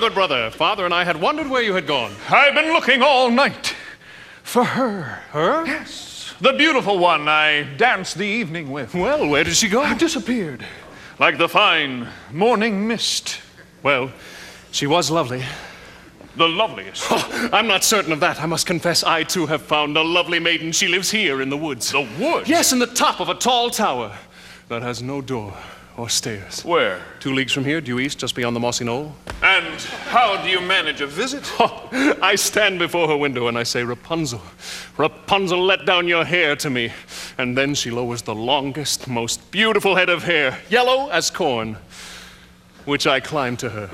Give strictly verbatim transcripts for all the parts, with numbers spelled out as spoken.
good brother. Father and I had wondered where you had gone. I've been looking all night for her. Her? Yes, the beautiful one I danced the evening with. Well, where did she go? Disappeared, like the fine morning mist. Well, she was lovely. The loveliest. Oh, I'm not certain of that. I must confess, I too have found a lovely maiden. She lives here in the woods. The woods? Yes, in the top of a tall tower that has no door or stairs. Where? Two leagues from here, due east, just beyond the mossy knoll. And how do you manage a visit? Oh, I stand before her window and I say, Rapunzel, Rapunzel, let down your hair to me. And then she lowers the longest, most beautiful head of hair, yellow as corn, which I climb to her.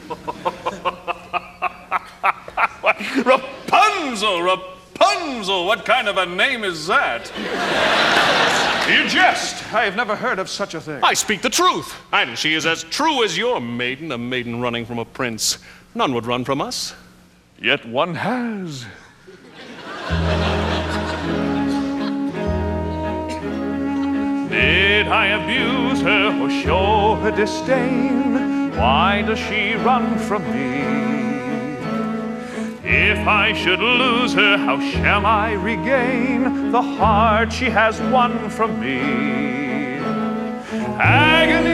Rapunzel, Rapunzel, what kind of a name is that? You jest. I have never heard of such a thing. I speak the truth, and she is as true as your maiden, a maiden running from a prince. None would run from us. Yet one has. Did I abuse her or show her disdain? Why does she run from me? If I should lose her, how shall I regain the heart she has won from me? Agony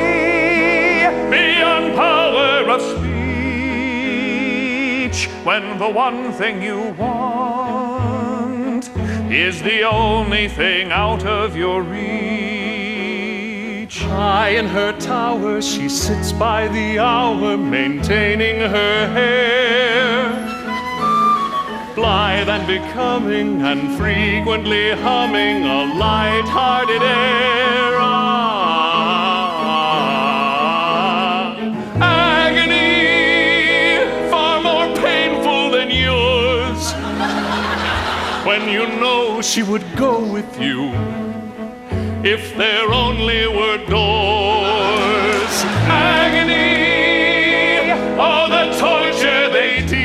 beyond power of speech, when the one thing you want is the only thing out of your reach. High in her tower, she sits by the hour, maintaining her hair. Blithe and becoming, and frequently humming a light-hearted air. Ah, agony far more painful than yours, when you know she would go with you if there only were doors. Agony, oh, the torture they teach.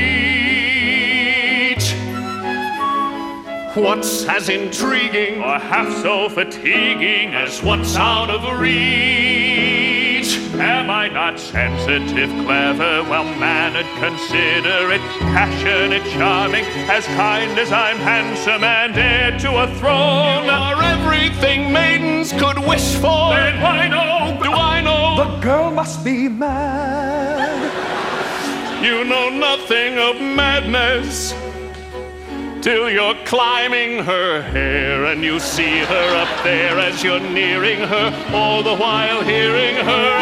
What's as intriguing or half so fatiguing as what's out of reach? Am I not sensitive, clever, well-mannered, considerate, passionate, charming, as kind as I'm handsome and heir to a throne? Are everything maidens could wish for? Then why no? Do I know? The girl must be mad. You know nothing of madness till you're climbing her hair and you see her up there as you're nearing her, all the while hearing her.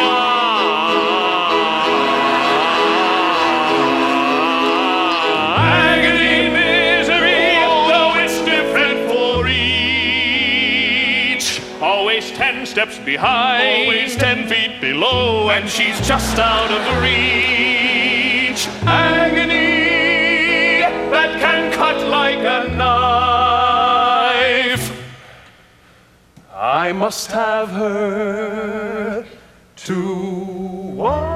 Ah, agony, misery, though it's different for each. Always ten steps behind, always ten feet below, and she's just out of reach. Agony that can cut like a knife. I must have her to wife.